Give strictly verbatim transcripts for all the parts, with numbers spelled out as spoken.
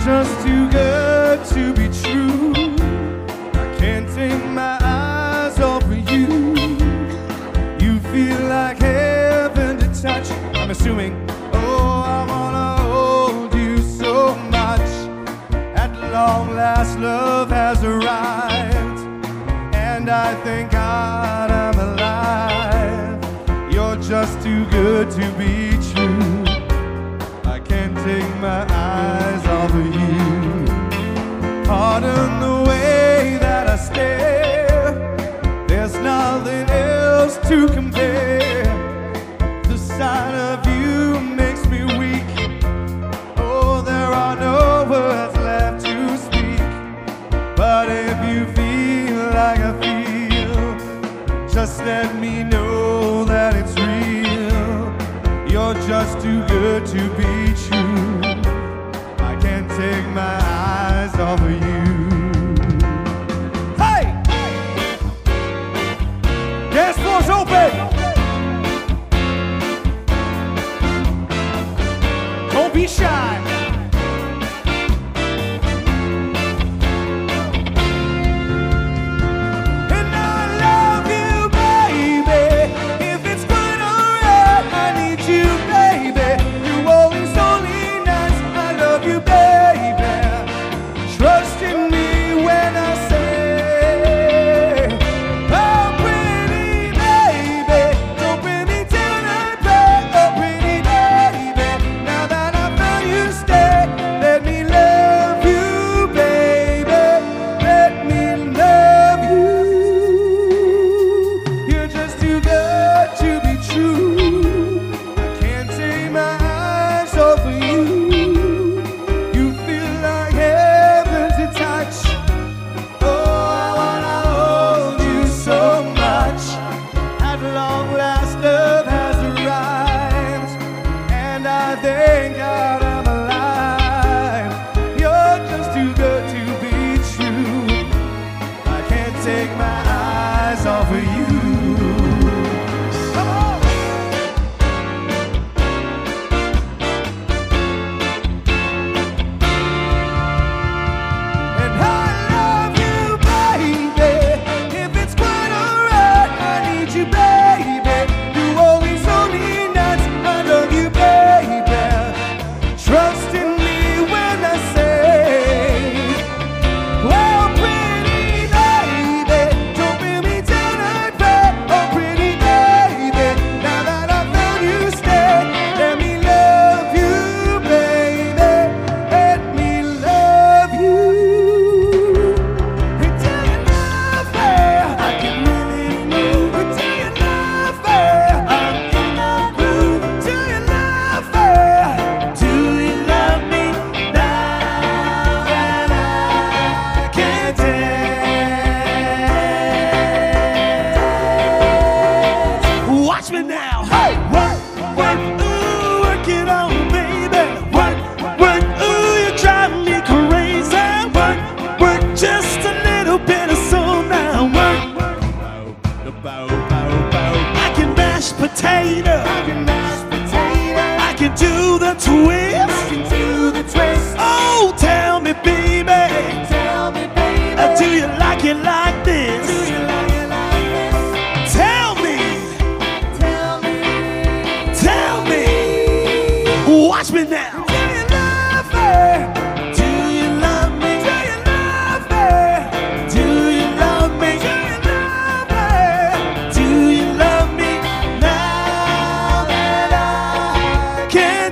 just too good to be true. I can't take my eyes off of you. You feel like heaven to touch. I'm assuming, oh, I wanna hold you so much. At long last, love has arrived, and I thank God I'm alive. You're just too good to be true. I can't take my eyes off of you. Pardon the way that I stare. There's nothing else to compare. The sight of you makes me weak. Oh, there are no words left to speak. But if you feel like I feel, just let me know that it's real. You're just too good to be true. I can't take my eyes off of you. Hey! Dance floor's open! Don't be shy. Thank God I'm alive. You're just too good to be true. I can't take my eyes off of you. Come on. And I love you, baby. If it's quite alright, I need you, baby. You always only nuts. I love you, baby. Trust in me when I say, well, pretty baby, don't bring me down and bad. Oh, pretty baby, now that I found you, stay. Let me love you, baby. Let me love you. Until you love me, I can really move. Until you love me, I'm in the groove. Till you love me. Do you love me now that I can't dance? Watch me now. Hey, work, work, ooh, work it on, baby. Work, work, ooh, you drive me crazy. Work, work, just a little bit of soul now. Work, bow, bow, bow. I can mash potato. I can mash potato. I can do the twist. I can do the twist. Oh, tell me, baby. Tell me, baby. Uh, do you like it like this? Do you like it like this? Tell me. Tell me. Tell me. Watch me now. Do you love me? Do you love me? Do you love me? Do you love me? Do you love me? Do you love me now that I can't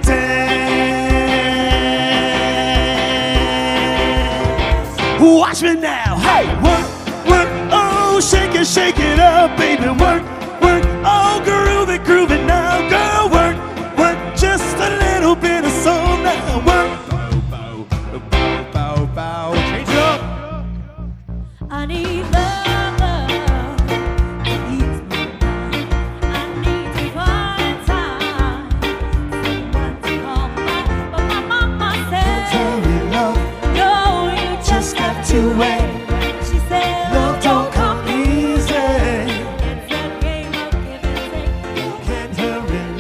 dance? Watch me now. Hey, work, work, oh, shake it, shake it up, baby. Work, work, oh, groove it, groove it now, girl. Work, work, just a little bit of soul now. Work, bow, bow, bow, bow, bow. Change it up. I need love, love to ease my mind. I need to find time, someone to call my. But my mama said, Tell me, love, no, you just got to wait. She said, love don't come easy. it's a game of give and take. Can't hurry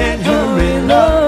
and hurry, love.